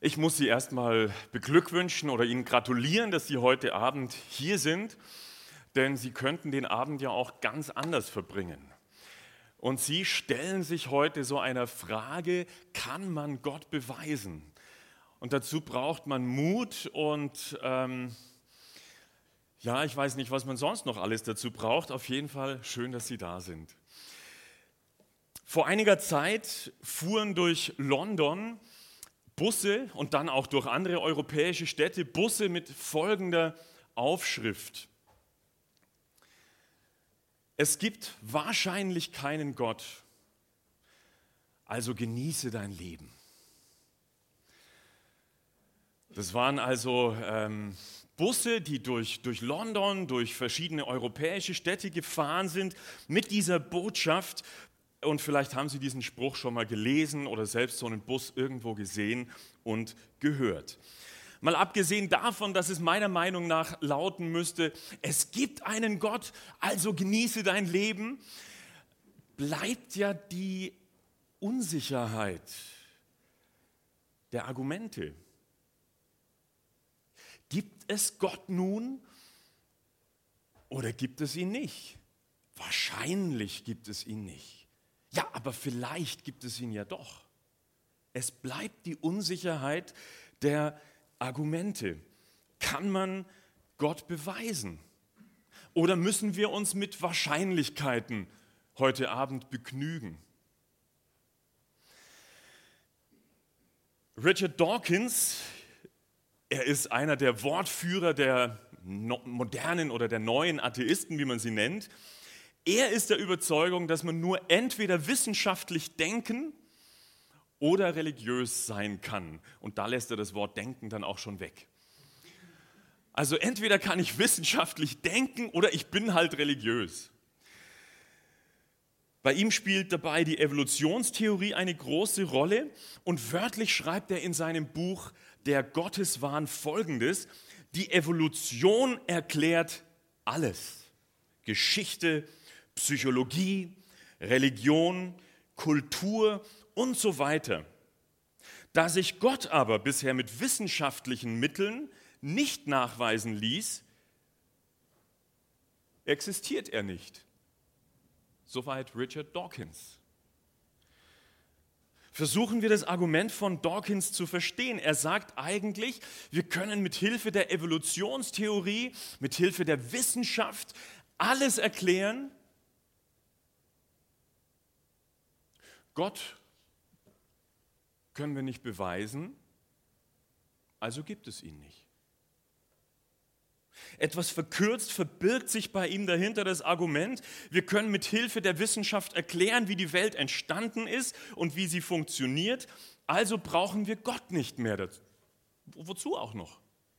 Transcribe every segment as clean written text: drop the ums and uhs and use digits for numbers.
Ich muss Sie erstmal beglückwünschen oder Ihnen gratulieren, dass Sie heute Abend hier sind, denn Sie könnten den Abend ja auch ganz anders verbringen. Und Sie stellen sich heute so einer Frage: Kann man Gott beweisen? Und dazu braucht man Mut und ich weiß nicht, was man sonst noch alles dazu braucht. Auf jeden Fall schön, dass Sie da sind. Vor einiger Zeit fuhren durch London Busse und dann auch durch andere europäische Städte Busse mit folgender Aufschrift: Es gibt wahrscheinlich keinen Gott, also genieße dein Leben. Das waren also Busse, die durch London, durch verschiedene europäische Städte gefahren sind mit dieser Botschaft. Und vielleicht haben Sie diesen Spruch schon mal gelesen oder selbst so einen Bus irgendwo gesehen und gehört. Mal abgesehen davon, dass es meiner Meinung nach lauten müsste: Es gibt einen Gott, also genieße dein Leben, bleibt ja die Unsicherheit der Argumente. Gibt es Gott nun oder gibt es ihn nicht? Wahrscheinlich gibt es ihn nicht. Ja, aber vielleicht gibt es ihn ja doch. Es bleibt die Unsicherheit der Argumente. Kann man Gott beweisen? Oder müssen wir uns mit Wahrscheinlichkeiten heute Abend begnügen? Richard Dawkins, er ist einer der Wortführer der modernen oder der neuen Atheisten, wie man sie nennt. Er ist der Überzeugung, dass man nur entweder wissenschaftlich denken oder religiös sein kann. Und da lässt er das Wort denken dann auch schon weg. Also entweder kann ich wissenschaftlich denken oder ich bin halt religiös. Bei ihm spielt dabei die Evolutionstheorie eine große Rolle und wörtlich schreibt er in seinem Buch Der Gotteswahn Folgendes: Die Evolution erklärt alles. Geschichte, Psychologie, Religion, Kultur und so weiter. Da sich Gott aber bisher mit wissenschaftlichen Mitteln nicht nachweisen ließ, existiert er nicht. Soweit Richard Dawkins. Versuchen wir das Argument von Dawkins zu verstehen. Er sagt eigentlich, wir können mit Hilfe der Evolutionstheorie, mit Hilfe der Wissenschaft alles erklären. Gott können wir nicht beweisen, also gibt es ihn nicht. Etwas verkürzt verbirgt sich bei ihm dahinter das Argument, wir können mit Hilfe der Wissenschaft erklären, wie die Welt entstanden ist und wie sie funktioniert, also brauchen wir Gott nicht mehr dazu. Wozu auch noch?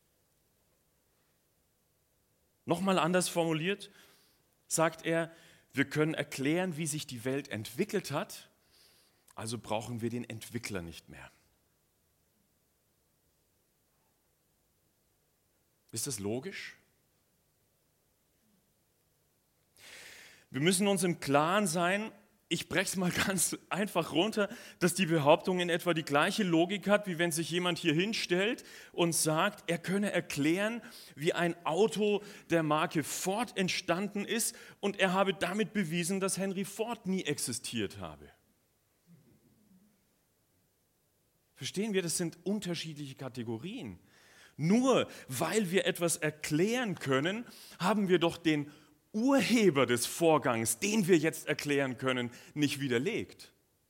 Nochmal anders formuliert, sagt er, wir können erklären, wie sich die Welt entwickelt hat, also brauchen wir den Entwickler nicht mehr. Ist das logisch? Wir müssen uns im Klaren sein, ich breche es mal ganz einfach runter, dass die Behauptung in etwa die gleiche Logik hat, wie wenn sich jemand hier hinstellt und sagt, er könne erklären, wie ein Auto der Marke Ford entstanden ist und er habe damit bewiesen, dass Henry Ford nie existiert habe. Verstehen wir, das sind unterschiedliche Kategorien. Nur weil wir etwas erklären können, haben wir doch den Urheber des Vorgangs, den wir jetzt erklären können, nicht widerlegt.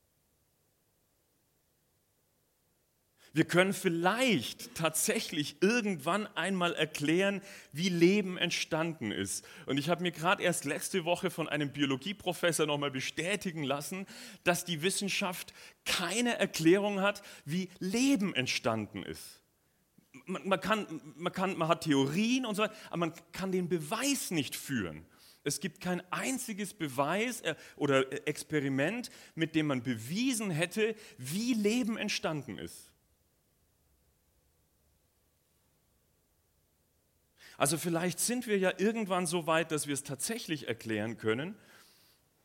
Wir können vielleicht tatsächlich irgendwann einmal erklären, wie Leben entstanden ist. Und ich habe mir gerade erst letzte Woche von einem Biologieprofessor nochmal bestätigen lassen, dass die Wissenschaft keine Erklärung hat, wie Leben entstanden ist. Man hat Theorien und so weiter, aber man kann den Beweis nicht führen. Es gibt kein einziges Beweis oder Experiment, mit dem man bewiesen hätte, wie Leben entstanden ist. Also vielleicht sind wir ja irgendwann so weit, dass wir es tatsächlich erklären können,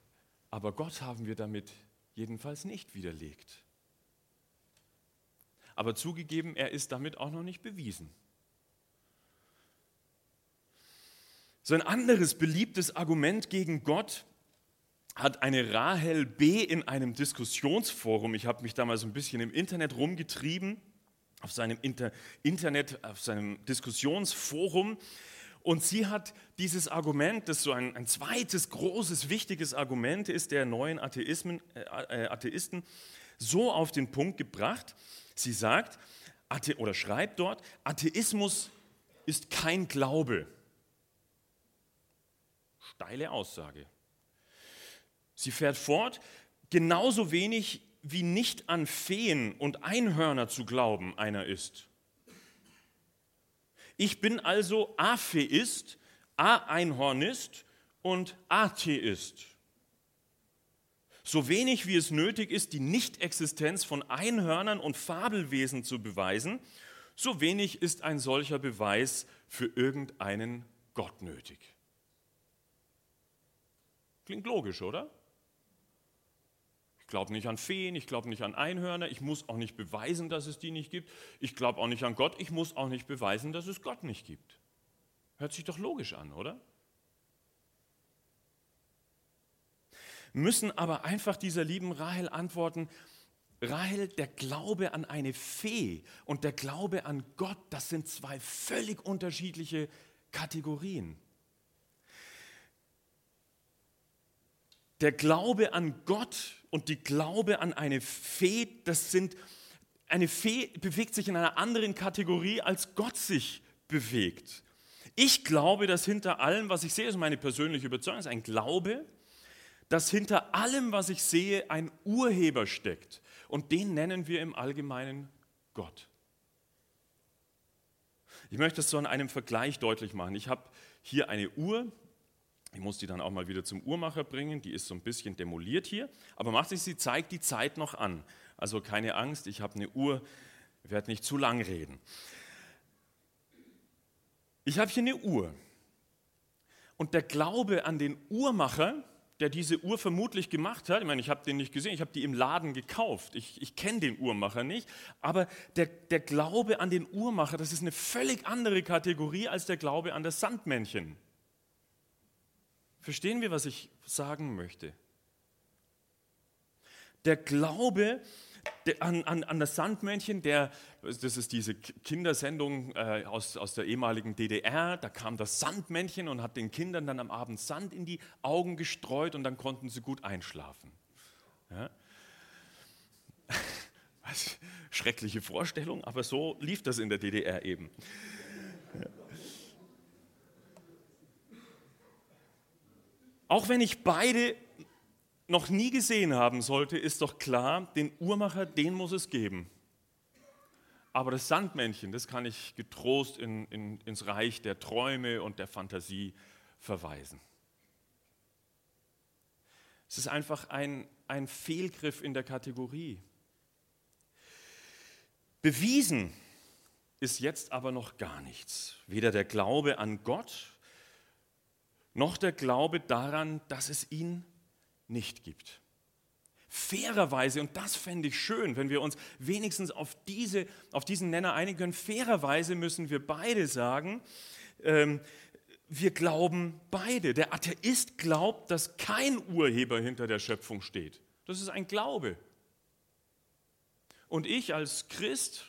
aber Gott haben wir damit jedenfalls nicht widerlegt. Aber zugegeben, er ist damit auch noch nicht bewiesen. So ein anderes beliebtes Argument gegen Gott hat eine Rahel B. in einem Diskussionsforum, ich habe mich da mal so ein bisschen im Internet rumgetrieben, auf seinem auf seinem Diskussionsforum, und sie hat dieses Argument, das so ein zweites großes, wichtiges Argument ist der neuen Atheisten, so auf den Punkt gebracht. Sie sagt, oder schreibt dort, Atheismus ist kein Glaube. Steile Aussage. Sie fährt fort, genauso wenig wie nicht an Feen und Einhörner zu glauben einer ist. Ich bin also Atheist, A-Einhornist und Atheist. So wenig wie es nötig ist, die Nichtexistenz von Einhörnern und Fabelwesen zu beweisen, so wenig ist ein solcher Beweis für irgendeinen Gott nötig. Klingt logisch, oder? Ich glaube nicht an Feen, ich glaube nicht an Einhörner, ich muss auch nicht beweisen, dass es die nicht gibt. Ich glaube auch nicht an Gott, ich muss auch nicht beweisen, dass es Gott nicht gibt. Hört sich doch logisch an, oder? Müssen aber einfach dieser lieben Rahel antworten, Rahel, der Glaube an eine Fee und der Glaube an Gott, das sind zwei völlig unterschiedliche Kategorien. Der Glaube an Gott und die Glaube an eine Fee, eine Fee bewegt sich in einer anderen Kategorie, als Gott sich bewegt. Ich glaube, dass hinter allem, was ich sehe, ist meine persönliche Überzeugung, ist ein Glaube, dass hinter allem, was ich sehe, ein Urheber steckt. Und den nennen wir im Allgemeinen Gott. Ich möchte es so an einem Vergleich deutlich machen. Ich habe hier eine Uhr. Ich muss die dann auch mal wieder zum Uhrmacher bringen, die ist so ein bisschen demoliert hier, aber macht sich, sie zeigt die Zeit noch an. Also keine Angst, ich habe eine Uhr, ich werde nicht zu lang reden. Ich habe hier eine Uhr und der Glaube an den Uhrmacher, der diese Uhr vermutlich gemacht hat, ich meine, ich habe den nicht gesehen, ich habe die im Laden gekauft, ich kenne den Uhrmacher nicht, aber der Glaube an den Uhrmacher, das ist eine völlig andere Kategorie als der Glaube an das Sandmännchen. Verstehen wir, was ich sagen möchte? Der Glaube an das Sandmännchen, das ist diese Kindersendung aus der ehemaligen DDR, da kam das Sandmännchen und hat den Kindern dann am Abend Sand in die Augen gestreut und dann konnten sie gut einschlafen. Ja? Schreckliche Vorstellung, aber so lief das in der DDR eben. Ja. Auch wenn ich beide noch nie gesehen haben sollte, ist doch klar, den Uhrmacher, den muss es geben. Aber das Sandmännchen, das kann ich getrost ins Reich der Träume und der Fantasie verweisen. Es ist einfach ein Fehlgriff in der Kategorie. Bewiesen ist jetzt aber noch gar nichts. Weder der Glaube an Gott, noch der Glaube daran, dass es ihn nicht gibt. Fairerweise, und das fände ich schön, wenn wir uns wenigstens auf diesen Nenner einigen können, fairerweise müssen wir beide sagen, wir glauben beide. Der Atheist glaubt, dass kein Urheber hinter der Schöpfung steht. Das ist ein Glaube. Und ich als Christ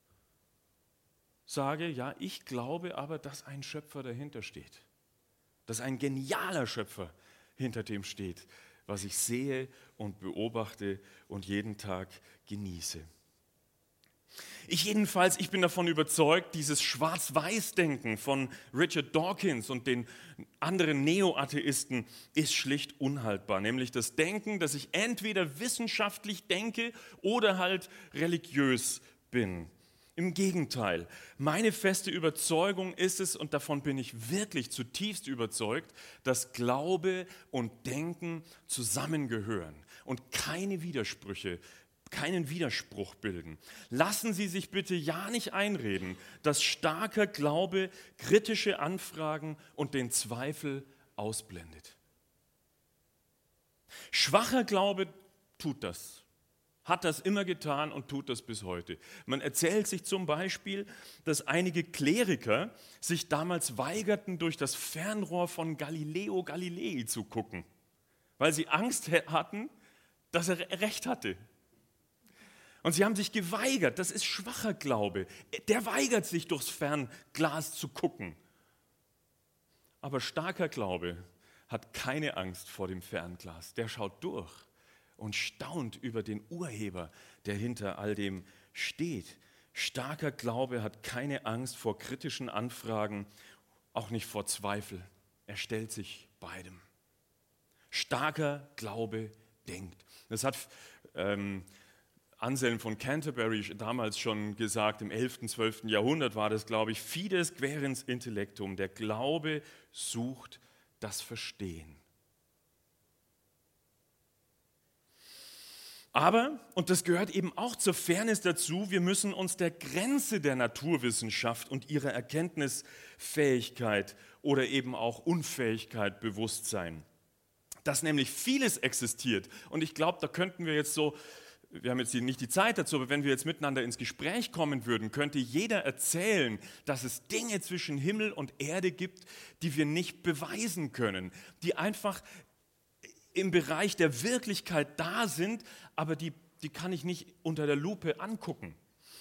sage, ja, ich glaube aber, dass ein Schöpfer dahinter steht. Dass ein genialer Schöpfer hinter dem steht, was ich sehe und beobachte und jeden Tag genieße. Ich bin davon überzeugt, dieses Schwarz-Weiß-Denken von Richard Dawkins und den anderen Neo-Atheisten ist schlicht unhaltbar. Nämlich das Denken, dass ich entweder wissenschaftlich denke oder halt religiös bin. Im Gegenteil, meine feste Überzeugung ist es, und davon bin ich wirklich zutiefst überzeugt, dass Glaube und Denken zusammengehören und keinen Widerspruch bilden. Lassen Sie sich bitte ja nicht einreden, dass starker Glaube kritische Anfragen und den Zweifel ausblendet. Schwacher Glaube tut das. Hat das immer getan und tut das bis heute. Man erzählt sich zum Beispiel, dass einige Kleriker sich damals weigerten, durch das Fernrohr von Galileo Galilei zu gucken, weil sie Angst hatten, dass er recht hatte. Und sie haben sich geweigert, das ist schwacher Glaube. Der weigert sich, durchs Fernglas zu gucken. Aber starker Glaube hat keine Angst vor dem Fernglas. Der schaut durch und staunt über den Urheber, der hinter all dem steht. Starker Glaube hat keine Angst vor kritischen Anfragen, auch nicht vor Zweifel. Er stellt sich beidem. Starker Glaube denkt. Das hat Anselm von Canterbury damals schon gesagt, im 11., 12. Jahrhundert war das, glaube ich, Fides querens intellectum, der Glaube sucht das Verstehen. Aber, und das gehört eben auch zur Fairness dazu, wir müssen uns der Grenze der Naturwissenschaft und ihrer Erkenntnisfähigkeit oder eben auch Unfähigkeit bewusst sein. Dass nämlich vieles existiert. Und ich glaube, da könnten wir jetzt so, wir haben jetzt nicht die Zeit dazu, aber wenn wir jetzt miteinander ins Gespräch kommen würden, könnte jeder erzählen, dass es Dinge zwischen Himmel und Erde gibt, die wir nicht beweisen können, die einfach im Bereich der Wirklichkeit da sind, aber die kann ich nicht unter der Lupe angucken.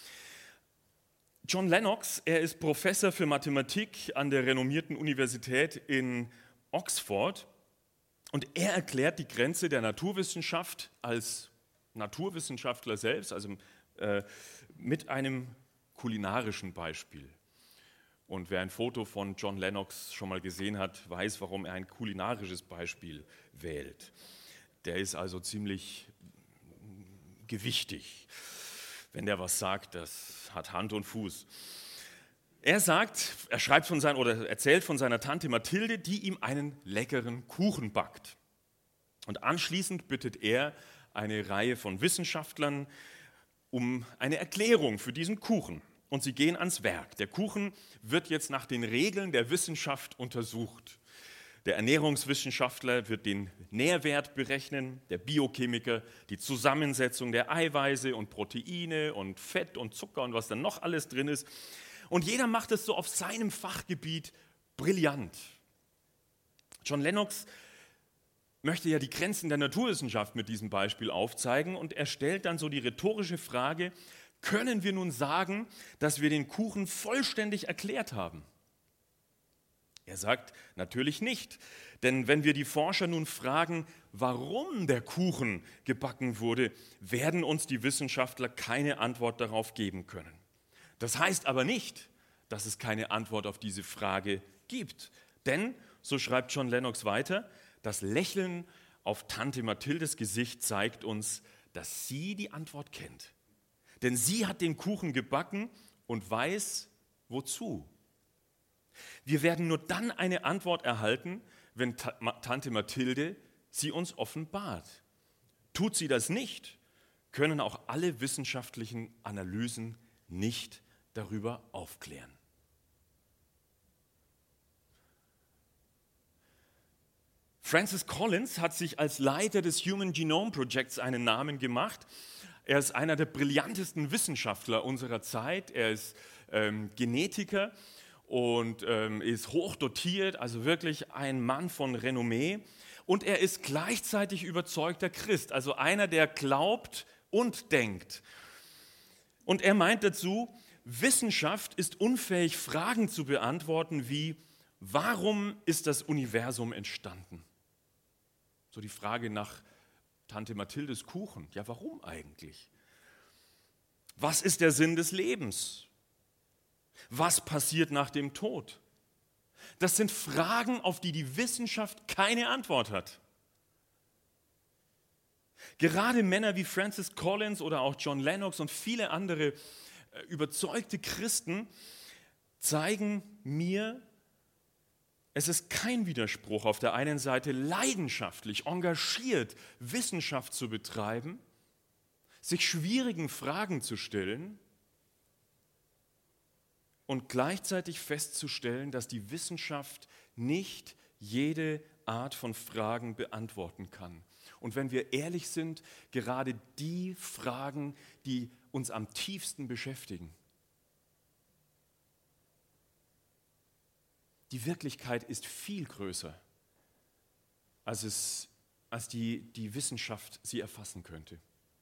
John Lennox, er ist Professor für Mathematik an der renommierten Universität in Oxford und er erklärt die Grenze der Naturwissenschaft als Naturwissenschaftler selbst, also mit einem kulinarischen Beispiel. Und wer ein Foto von John Lennox schon mal gesehen hat, weiß, warum er ein kulinarisches Beispiel wählt. Der ist also ziemlich gewichtig. Wenn der was sagt, das hat Hand und Fuß. Er schreibt von erzählt von seiner Tante Mathilde, die ihm einen leckeren Kuchen backt. Und anschließend bittet er eine Reihe von Wissenschaftlern um eine Erklärung für diesen Kuchen. Und sie gehen ans Werk. Der Kuchen wird jetzt nach den Regeln der Wissenschaft untersucht. Der Ernährungswissenschaftler wird den Nährwert berechnen, der Biochemiker die Zusammensetzung der Eiweiße und Proteine und Fett und Zucker und was dann noch alles drin ist. Und jeder macht es so auf seinem Fachgebiet brillant. John Lennox möchte ja die Grenzen der Naturwissenschaft mit diesem Beispiel aufzeigen und er stellt dann so die rhetorische Frage, können wir nun sagen, dass wir den Kuchen vollständig erklärt haben? Er sagt, natürlich nicht, denn wenn wir die Forscher nun fragen, warum der Kuchen gebacken wurde, werden uns die Wissenschaftler keine Antwort darauf geben können. Das heißt aber nicht, dass es keine Antwort auf diese Frage gibt, denn, so schreibt John Lennox weiter, das Lächeln auf Tante Mathildes Gesicht zeigt uns, dass sie die Antwort kennt. Denn sie hat den Kuchen gebacken und weiß, wozu. Wir werden nur dann eine Antwort erhalten, wenn Tante Mathilde sie uns offenbart. Tut sie das nicht, können auch alle wissenschaftlichen Analysen nicht darüber aufklären. Francis Collins hat sich als Leiter des Human Genome Projects einen Namen gemacht. Er ist einer der brillantesten Wissenschaftler unserer Zeit. Er ist Genetiker und ist hochdotiert, also wirklich ein Mann von Renommee. Und er ist gleichzeitig überzeugter Christ, also einer, der glaubt und denkt. Und er meint dazu, Wissenschaft ist unfähig, Fragen zu beantworten wie, warum ist das Universum entstanden? So die Frage nach Tante Mathildes Kuchen. Ja, warum eigentlich? Was ist der Sinn des Lebens? Was passiert nach dem Tod? Das sind Fragen, auf die die Wissenschaft keine Antwort hat. Gerade Männer wie Francis Collins oder auch John Lennox und viele andere überzeugte Christen zeigen mir, es ist kein Widerspruch, auf der einen Seite leidenschaftlich, engagiert Wissenschaft zu betreiben, sich schwierigen Fragen zu stellen und gleichzeitig festzustellen, dass die Wissenschaft nicht jede Art von Fragen beantworten kann. Und wenn wir ehrlich sind, gerade die Fragen, die uns am tiefsten beschäftigen. Die Wirklichkeit ist viel größer, als die Wissenschaft sie erfassen könnte.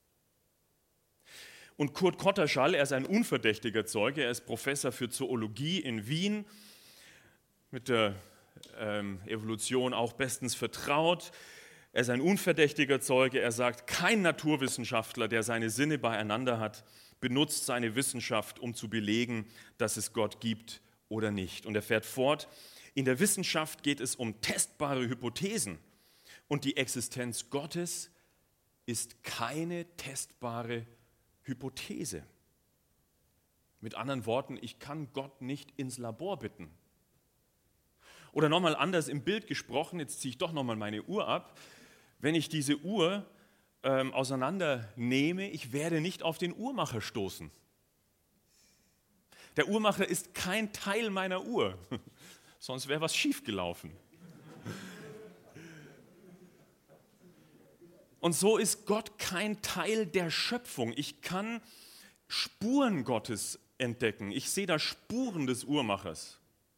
Und Kurt Kotterschall, er ist ein unverdächtiger Zeuge, er ist Professor für Zoologie in Wien, mit der Evolution auch bestens vertraut. Er ist ein unverdächtiger Zeuge, er sagt, kein Naturwissenschaftler, der seine Sinne beieinander hat, benutzt seine Wissenschaft, um zu belegen, dass es Gott gibt oder nicht. Und er fährt fort, in der Wissenschaft geht es um testbare Hypothesen und die Existenz Gottes ist keine testbare Hypothese. Mit anderen Worten, ich kann Gott nicht ins Labor bitten. Oder nochmal anders im Bild gesprochen, jetzt ziehe ich doch nochmal meine Uhr ab, wenn ich diese Uhr auseinandernehme, ich werde nicht auf den Uhrmacher stoßen. Der Uhrmacher ist kein Teil meiner Uhr, sonst wäre was schiefgelaufen. Und so ist Gott kein Teil der Schöpfung. Ich kann Spuren Gottes entdecken. Ich sehe da Spuren des Uhrmachers.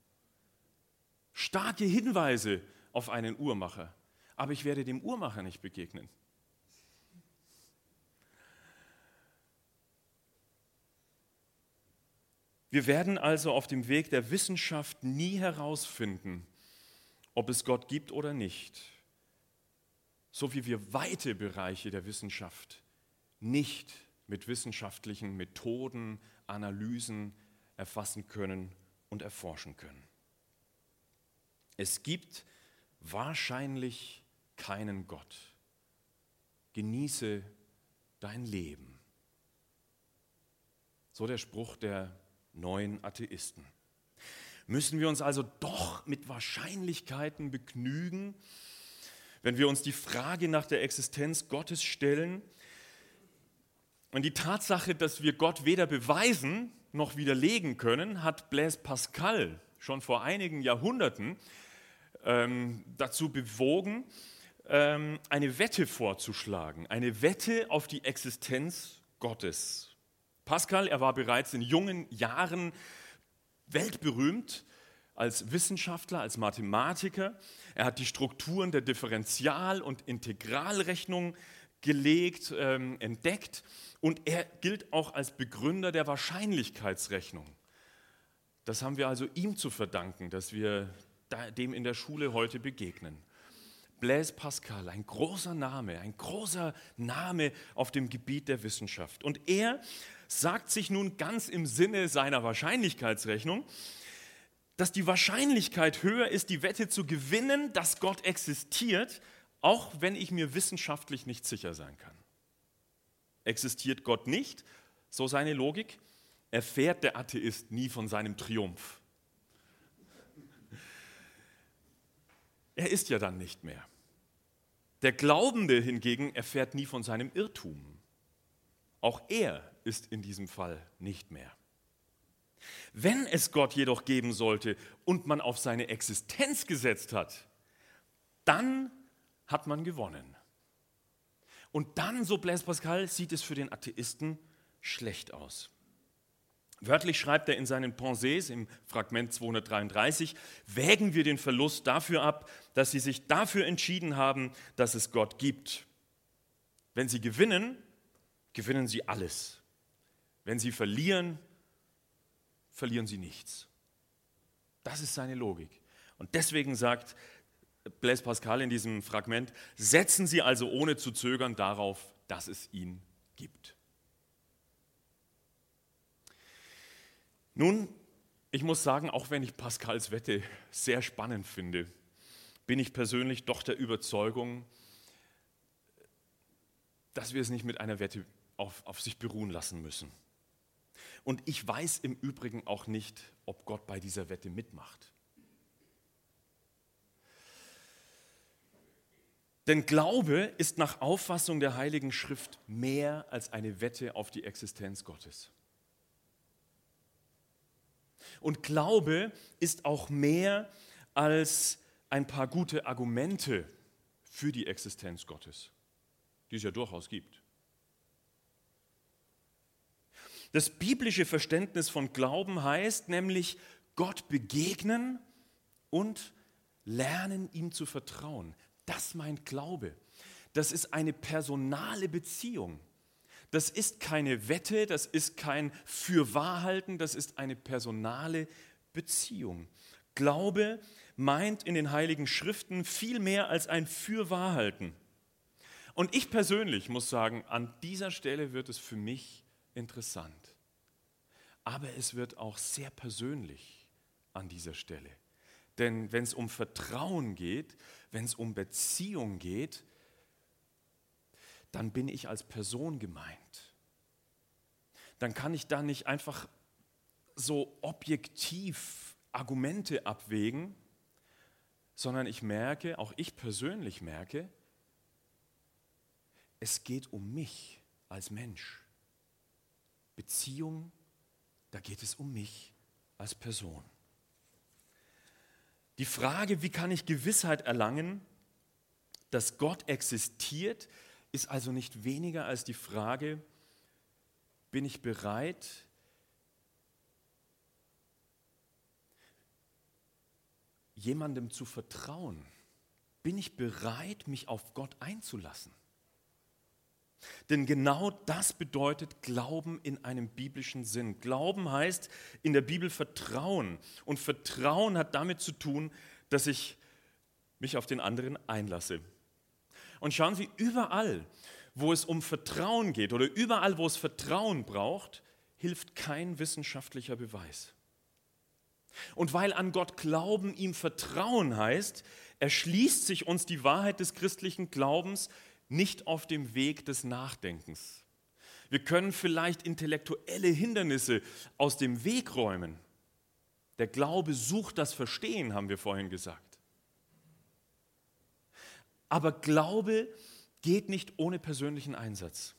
Starke Hinweise auf einen Uhrmacher. Aber ich werde dem Uhrmacher nicht begegnen. Wir werden also auf dem Weg der Wissenschaft nie herausfinden, ob es Gott gibt oder nicht. So wie wir weite Bereiche der Wissenschaft nicht mit wissenschaftlichen Methoden, Analysen erfassen können und erforschen können. Es gibt wahrscheinlich keinen Gott. Genieße dein Leben. So der Spruch der neuen Atheisten. Müssen wir uns also doch mit Wahrscheinlichkeiten begnügen, wenn wir uns die Frage nach der Existenz Gottes stellen? Und die Tatsache, dass wir Gott weder beweisen noch widerlegen können, hat Blaise Pascal schon vor einigen Jahrhunderten dazu bewogen, eine Wette vorzuschlagen, eine Wette auf die Existenz Gottes. Pascal, er war bereits in jungen Jahren weltberühmt als Wissenschaftler, als Mathematiker. Er hat die Strukturen der Differential- und Integralrechnung gelegt, entdeckt und er gilt auch als Begründer der Wahrscheinlichkeitsrechnung. Das haben wir also ihm zu verdanken, dass wir dem in der Schule heute begegnen. Blaise Pascal, ein großer Name auf dem Gebiet der Wissenschaft. Und er sagt sich nun ganz im Sinne seiner Wahrscheinlichkeitsrechnung, dass die Wahrscheinlichkeit höher ist, die Wette zu gewinnen, dass Gott existiert, auch wenn ich mir wissenschaftlich nicht sicher sein kann. Existiert Gott nicht, so seine Logik, erfährt der Atheist nie von seinem Triumph. Er ist ja dann nicht mehr. Der Glaubende hingegen erfährt nie von seinem Irrtum. Auch er ist in diesem Fall nicht mehr. Wenn es Gott jedoch geben sollte und man auf seine Existenz gesetzt hat, dann hat man gewonnen. Und dann, so Blaise Pascal, sieht es für den Atheisten schlecht aus. Wörtlich schreibt er in seinen Pensées im Fragment 233, wägen wir den Verlust dafür ab, dass sie sich dafür entschieden haben, dass es Gott gibt. Wenn sie gewinnen, gewinnen sie alles. Wenn sie verlieren, verlieren sie nichts. Das ist seine Logik. Und deswegen sagt Blaise Pascal in diesem Fragment, setzen Sie also ohne zu zögern darauf, dass es ihn gibt. Nun, ich muss sagen, auch wenn ich Pascals Wette sehr spannend finde, bin ich persönlich doch der Überzeugung, dass wir es nicht mit einer Wette auf sich beruhen lassen müssen. Und ich weiß im Übrigen auch nicht, ob Gott bei dieser Wette mitmacht. Denn Glaube ist nach Auffassung der Heiligen Schrift mehr als eine Wette auf die Existenz Gottes. Und Glaube ist auch mehr als ein paar gute Argumente für die Existenz Gottes, die es ja durchaus gibt. Das biblische Verständnis von Glauben heißt nämlich Gott begegnen und lernen, ihm zu vertrauen. Das meint Glaube. Das ist eine personale Beziehung. Das ist keine Wette, das ist kein Fürwahrhalten, das ist eine personale Beziehung. Glaube meint in den Heiligen Schriften viel mehr als ein Fürwahrhalten. Und ich persönlich muss sagen, an dieser Stelle wird es für mich interessant. Aber es wird auch sehr persönlich an dieser Stelle. Denn wenn es um Vertrauen geht, wenn es um Beziehung geht, dann bin ich als Person gemeint. Dann kann ich da nicht einfach so objektiv Argumente abwägen, sondern ich merke, auch ich persönlich merke, es geht um mich als Mensch. Beziehung, da geht es um mich als Person. Die Frage, wie kann ich Gewissheit erlangen, dass Gott existiert, ist also nicht weniger als die Frage, bin ich bereit, jemandem zu vertrauen? Bin ich bereit, mich auf Gott einzulassen? Denn genau das bedeutet Glauben in einem biblischen Sinn. Glauben heißt in der Bibel Vertrauen. Und Vertrauen hat damit zu tun, dass ich mich auf den anderen einlasse. Und schauen Sie, überall, wo es um Vertrauen geht oder überall, wo es Vertrauen braucht, hilft kein wissenschaftlicher Beweis. Und weil an Gott glauben, ihm Vertrauen heißt, erschließt sich uns die Wahrheit des christlichen Glaubens nicht auf dem Weg des Nachdenkens. Wir können vielleicht intellektuelle Hindernisse aus dem Weg räumen. Der Glaube sucht das Verstehen, haben wir vorhin gesagt. Aber Glaube geht nicht ohne persönlichen Einsatz.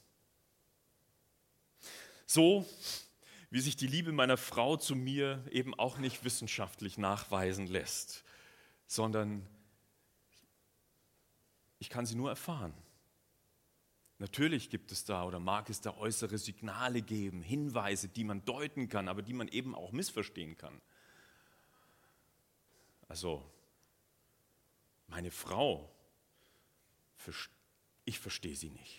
So wie sich die Liebe meiner Frau zu mir eben auch nicht wissenschaftlich nachweisen lässt, sondern ich kann sie nur erfahren. Natürlich gibt es da oder mag es da äußere Signale geben, Hinweise, die man deuten kann, aber die man eben auch missverstehen kann. Also, meine Frau, ich verstehe sie nicht.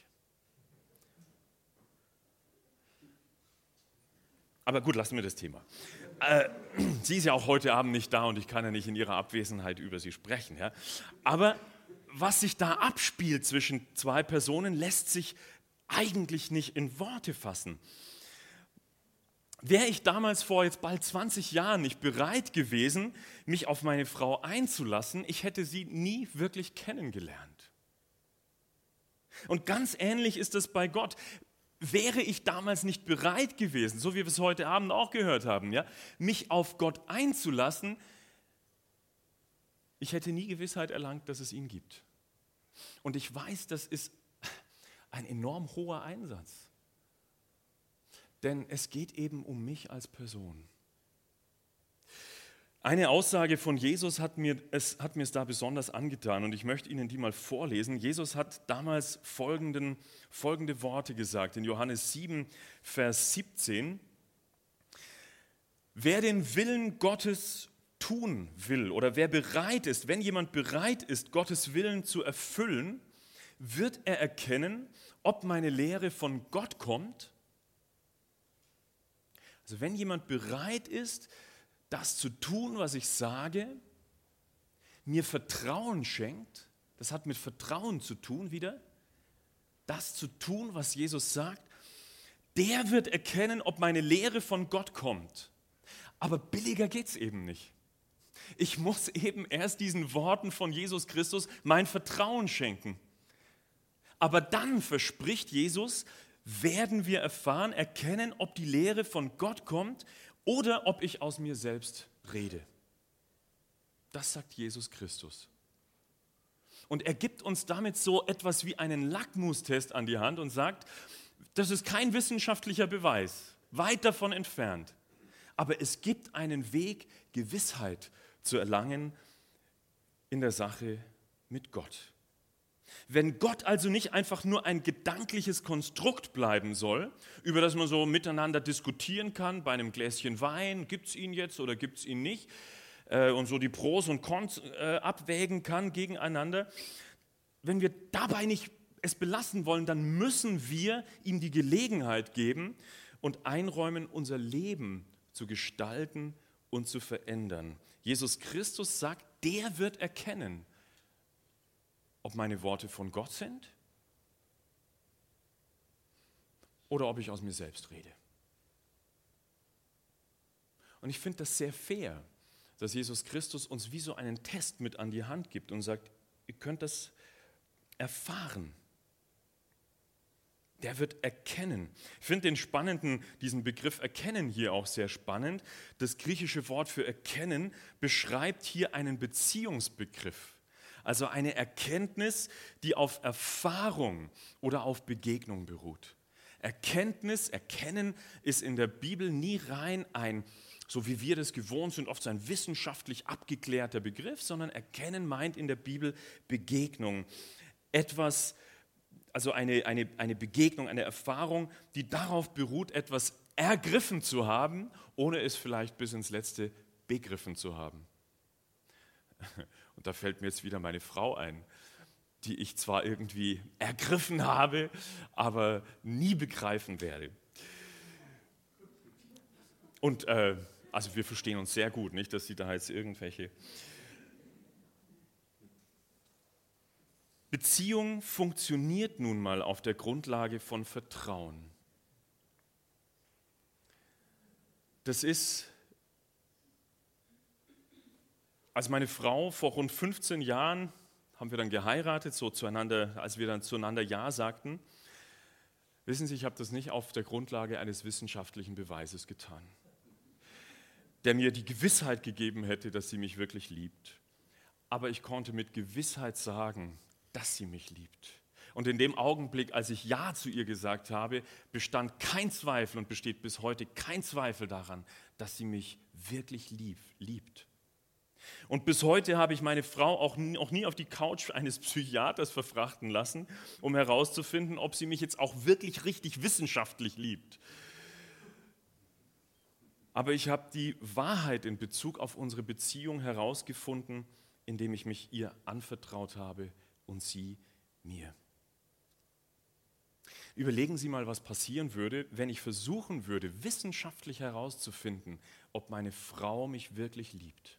Aber gut, lassen wir das Thema. Sie ist ja auch heute Abend nicht da und ich kann ja nicht in ihrer Abwesenheit über sie sprechen. Ja? Aber was sich da abspielt zwischen zwei Personen, lässt sich eigentlich nicht in Worte fassen. Wäre ich damals vor jetzt bald 20 Jahren nicht bereit gewesen, mich auf meine Frau einzulassen, ich hätte sie nie wirklich kennengelernt. Und ganz ähnlich ist es bei Gott. Wäre ich damals nicht bereit gewesen, so wie wir es heute Abend auch gehört haben, ja, mich auf Gott einzulassen, ich hätte nie Gewissheit erlangt, dass es ihn gibt. Und ich weiß, das ist ein enorm hoher Einsatz. Denn es geht eben um mich als Person. Eine Aussage von Jesus hat mir es da besonders angetan und ich möchte Ihnen die mal vorlesen. Jesus hat damals folgende Worte gesagt in Johannes 7, Vers 17. Wer den Willen Gottes tun will oder wer bereit ist, wenn jemand bereit ist, Gottes Willen zu erfüllen, wird er erkennen, ob meine Lehre von Gott kommt. Also wenn jemand bereit ist, das zu tun, was ich sage, mir Vertrauen schenkt, das hat mit Vertrauen zu tun wieder, das zu tun, was Jesus sagt, der wird erkennen, ob meine Lehre von Gott kommt. Aber billiger geht es eben nicht. Ich muss eben erst diesen Worten von Jesus Christus mein Vertrauen schenken. Aber dann verspricht Jesus, werden wir erkennen, ob die Lehre von Gott kommt oder ob ich aus mir selbst rede. Das sagt Jesus Christus. Und er gibt uns damit so etwas wie einen Lackmustest an die Hand und sagt, das ist kein wissenschaftlicher Beweis, weit davon entfernt. Aber es gibt einen Weg, Gewissheit zu erlangen in der Sache mit Gott. Wenn Gott also nicht einfach nur ein gedankliches Konstrukt bleiben soll, über das man so miteinander diskutieren kann, bei einem Gläschen Wein, gibt es ihn jetzt oder gibt es ihn nicht, und so die Pros und Cons abwägen kann gegeneinander. Wenn wir dabei nicht es belassen wollen, dann müssen wir ihm die Gelegenheit geben und einräumen, unser Leben zu gestalten und zu verändern. Jesus Christus sagt, der wird erkennen, ob meine Worte von Gott sind oder ob ich aus mir selbst rede. Und ich finde das sehr fair, dass Jesus Christus uns wie so einen Test mit an die Hand gibt und sagt, ihr könnt das erfahren. Der wird erkennen. Ich finde diesen Begriff erkennen hier auch sehr spannend. Das griechische Wort für erkennen beschreibt hier einen Beziehungsbegriff. Also eine Erkenntnis, die auf Erfahrung oder auf Begegnung beruht. Erkennen ist in der Bibel nie rein so wie wir das gewohnt sind, oft so ein wissenschaftlich abgeklärter Begriff, sondern Erkennen meint in der Bibel Begegnung. Etwas, also eine Begegnung, eine Erfahrung, die darauf beruht, etwas ergriffen zu haben, ohne es vielleicht bis ins Letzte begriffen zu haben. Und da fällt mir jetzt wieder meine Frau ein, die ich zwar irgendwie ergriffen habe, aber nie begreifen werde. Und also wir verstehen uns sehr gut, nicht, dass sie da jetzt irgendwelche... Beziehung funktioniert nun mal auf der Grundlage von Vertrauen. Das ist, als meine Frau vor rund 15 Jahren, haben wir dann geheiratet, so zueinander, als wir dann zueinander Ja sagten. Wissen Sie, ich habe das nicht auf der Grundlage eines wissenschaftlichen Beweises getan, der mir die Gewissheit gegeben hätte, dass sie mich wirklich liebt. Aber ich konnte mit Gewissheit sagen, dass sie mich liebt. Und in dem Augenblick, als ich Ja zu ihr gesagt habe, bestand kein Zweifel und besteht bis heute kein Zweifel daran, dass sie mich wirklich liebt. Und bis heute habe ich meine Frau auch nie auf die Couch eines Psychiaters verfrachten lassen, um herauszufinden, ob sie mich jetzt auch wirklich richtig wissenschaftlich liebt. Aber ich habe die Wahrheit in Bezug auf unsere Beziehung herausgefunden, indem ich mich ihr anvertraut habe und sie mir. Überlegen Sie mal, was passieren würde, wenn ich versuchen würde, wissenschaftlich herauszufinden, ob meine Frau mich wirklich liebt.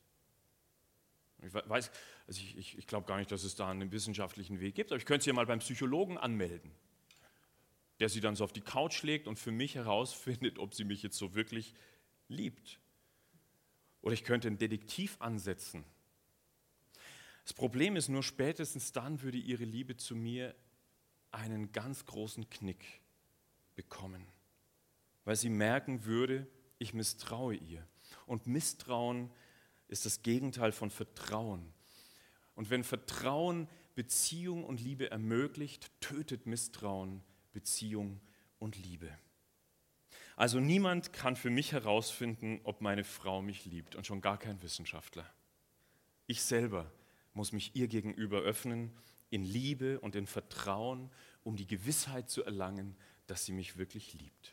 Ich glaube gar nicht, dass es da einen wissenschaftlichen Weg gibt, aber ich könnte sie ja mal beim Psychologen anmelden, der sie dann so auf die Couch legt und für mich herausfindet, ob sie mich jetzt so wirklich liebt. Oder ich könnte einen Detektiv ansetzen. Das Problem ist nur, spätestens dann würde ihre Liebe zu mir einen ganz großen Knick bekommen, weil sie merken würde, ich misstraue ihr. Und Misstrauen ist das Gegenteil von Vertrauen. Und wenn Vertrauen Beziehung und Liebe ermöglicht, tötet Misstrauen Beziehung und Liebe. Also niemand kann für mich herausfinden, ob meine Frau mich liebt und schon gar kein Wissenschaftler. Ich selber muss mich ihr gegenüber öffnen, in Liebe und in Vertrauen, um die Gewissheit zu erlangen, dass sie mich wirklich liebt.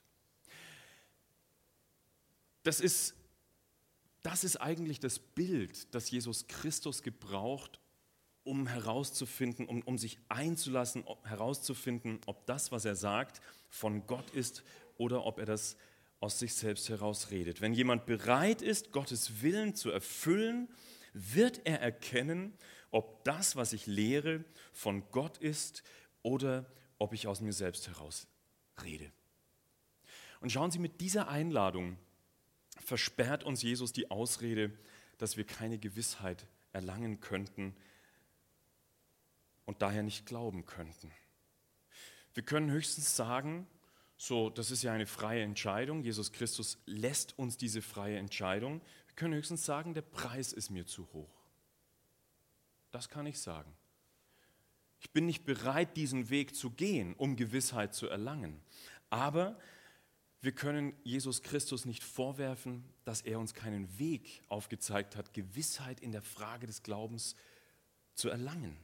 Das ist eigentlich das Bild, das Jesus Christus gebraucht, um herauszufinden, um sich einzulassen, herauszufinden, ob das, was er sagt, von Gott ist oder ob er das aus sich selbst heraus redet. Wenn jemand bereit ist, Gottes Willen zu erfüllen, wird er erkennen, ob das, was ich lehre, von Gott ist oder ob ich aus mir selbst heraus rede. Und schauen Sie, mit dieser Einladung versperrt uns Jesus die Ausrede, dass wir keine Gewissheit erlangen könnten und daher nicht glauben könnten. Wir können höchstens sagen, so, das ist ja eine freie Entscheidung, Jesus Christus lässt uns diese freie Entscheidung. Wir können höchstens sagen, der Preis ist mir zu hoch. Das kann ich sagen. Ich bin nicht bereit, diesen Weg zu gehen, um Gewissheit zu erlangen. Aber wir können Jesus Christus nicht vorwerfen, dass er uns keinen Weg aufgezeigt hat, Gewissheit in der Frage des Glaubens zu erlangen.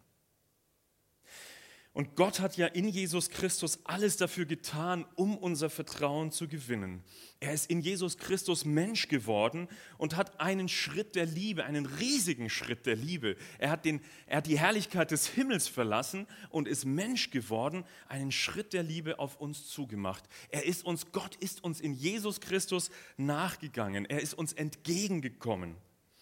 Und Gott hat ja in Jesus Christus alles dafür getan, um unser Vertrauen zu gewinnen. Er ist in Jesus Christus Mensch geworden und hat einen Schritt der Liebe, einen riesigen Schritt der Liebe. Er hat die Herrlichkeit des Himmels verlassen und ist Mensch geworden, einen Schritt der Liebe auf uns zugemacht. Gott ist uns in Jesus Christus nachgegangen. Er ist uns entgegengekommen.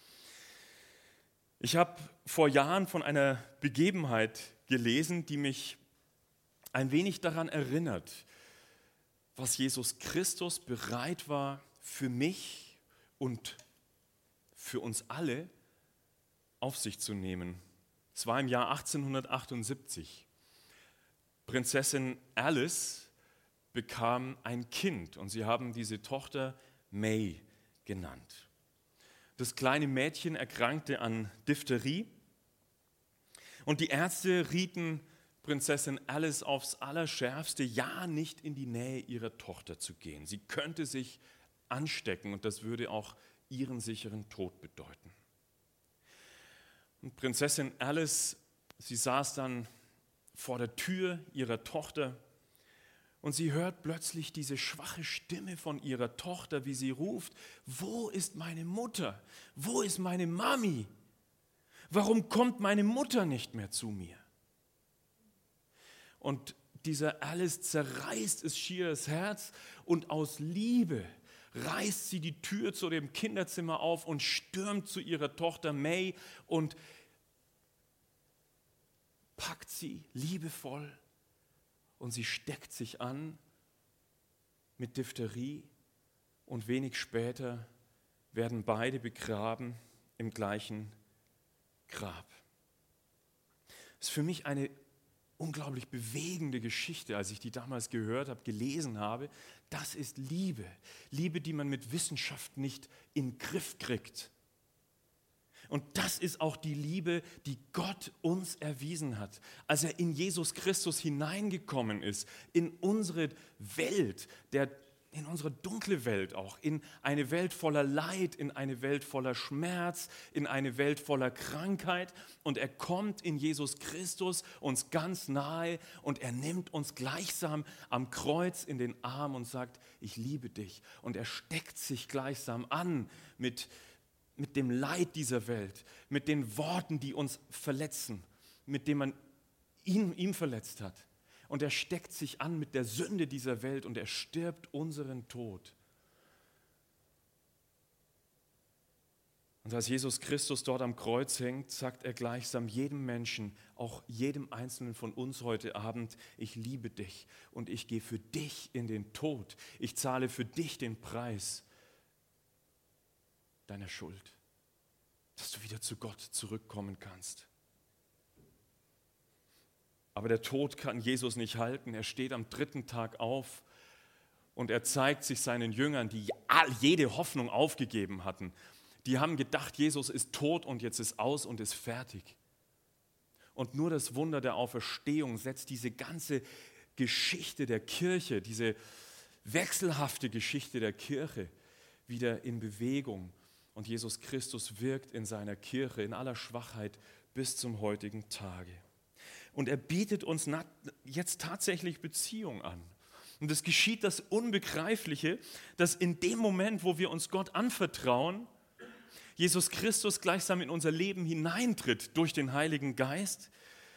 Ich habe vor Jahren von einer Begebenheit gelesen, die mich ein wenig daran erinnert, was Jesus Christus bereit war, für mich und für uns alle auf sich zu nehmen. Es war im Jahr 1878. Prinzessin Alice bekam ein Kind und sie haben diese Tochter May genannt. Das kleine Mädchen erkrankte an Diphtherie. Und die Ärzte rieten Prinzessin Alice aufs Allerschärfste, ja nicht in die Nähe ihrer Tochter zu gehen. Sie könnte sich anstecken und das würde auch ihren sicheren Tod bedeuten. Und Prinzessin Alice, sie saß dann vor der Tür ihrer Tochter und sie hört plötzlich diese schwache Stimme von ihrer Tochter, wie sie ruft: Wo ist meine Mutter? Wo ist meine Mami? Warum kommt meine Mutter nicht mehr zu mir? Und dieser Alice zerreißt es schier das Herz und aus Liebe reißt sie die Tür zu dem Kinderzimmer auf und stürmt zu ihrer Tochter May und packt sie liebevoll und sie steckt sich an mit Diphtherie und wenig später werden beide begraben im gleichen Grab. Das ist für mich eine unglaublich bewegende Geschichte, als ich die damals gehört habe, gelesen habe. Das ist Liebe. Liebe, die man mit Wissenschaft nicht in den Griff kriegt. Und das ist auch die Liebe, die Gott uns erwiesen hat, als er in Jesus Christus hineingekommen ist, in unsere Welt, in unsere dunkle Welt auch, in eine Welt voller Leid, in eine Welt voller Schmerz, in eine Welt voller Krankheit. Und er kommt in Jesus Christus uns ganz nahe und er nimmt uns gleichsam am Kreuz in den Arm und sagt: Ich liebe dich. Und er steckt sich gleichsam an mit dem Leid dieser Welt, mit den Worten, die uns verletzen, mit denen man ihm verletzt hat. Und er steckt sich an mit der Sünde dieser Welt und er stirbt unseren Tod. Und als Jesus Christus dort am Kreuz hängt, sagt er gleichsam jedem Menschen, auch jedem Einzelnen von uns heute Abend: Ich liebe dich und ich gehe für dich in den Tod. Ich zahle für dich den Preis deiner Schuld, dass du wieder zu Gott zurückkommen kannst. Aber der Tod kann Jesus nicht halten. Er steht am 3. Tag auf und er zeigt sich seinen Jüngern, die jede Hoffnung aufgegeben hatten. Die haben gedacht, Jesus ist tot und jetzt ist aus und ist fertig. Und nur das Wunder der Auferstehung setzt diese ganze Geschichte der Kirche, diese wechselhafte Geschichte der Kirche wieder in Bewegung. Und Jesus Christus wirkt in seiner Kirche in aller Schwachheit bis zum heutigen Tage. Und er bietet uns jetzt tatsächlich Beziehung an. Und es geschieht das Unbegreifliche, dass in dem Moment, wo wir uns Gott anvertrauen, Jesus Christus gleichsam in unser Leben hineintritt durch den Heiligen Geist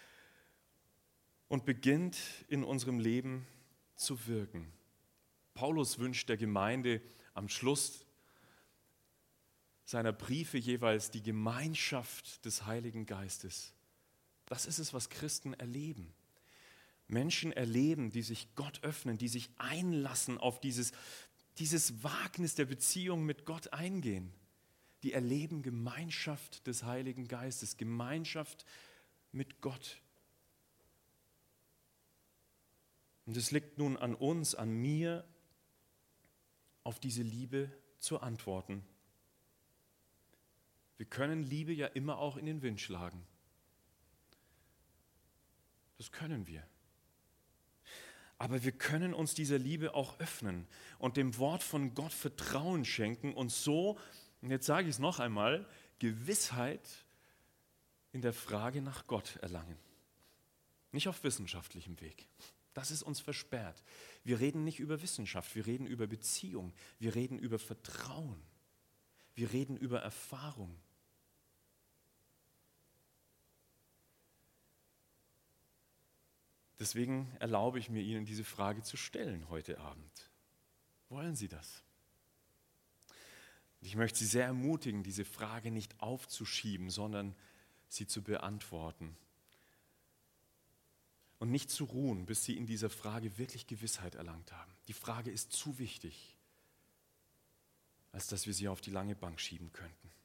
und beginnt in unserem Leben zu wirken. Paulus wünscht der Gemeinde am Schluss seiner Briefe jeweils die Gemeinschaft des Heiligen Geistes. Das ist es, was Christen erleben. Menschen erleben, die sich Gott öffnen, die sich einlassen auf dieses Wagnis der Beziehung mit Gott eingehen. Die erleben Gemeinschaft des Heiligen Geistes, Gemeinschaft mit Gott. Und es liegt nun an uns, an mir, auf diese Liebe zu antworten. Wir können Liebe ja immer auch in den Wind schlagen. Das können wir. Aber wir können uns dieser Liebe auch öffnen und dem Wort von Gott Vertrauen schenken und so, und jetzt sage ich es noch einmal, Gewissheit in der Frage nach Gott erlangen. Nicht auf wissenschaftlichem Weg. Das ist uns versperrt. Wir reden nicht über Wissenschaft, wir reden über Beziehung, wir reden über Vertrauen, wir reden über Erfahrung. Deswegen erlaube ich mir, Ihnen diese Frage zu stellen heute Abend. Wollen Sie das? Ich möchte Sie sehr ermutigen, diese Frage nicht aufzuschieben, sondern sie zu beantworten. Und nicht zu ruhen, bis Sie in dieser Frage wirklich Gewissheit erlangt haben. Die Frage ist zu wichtig, als dass wir sie auf die lange Bank schieben könnten.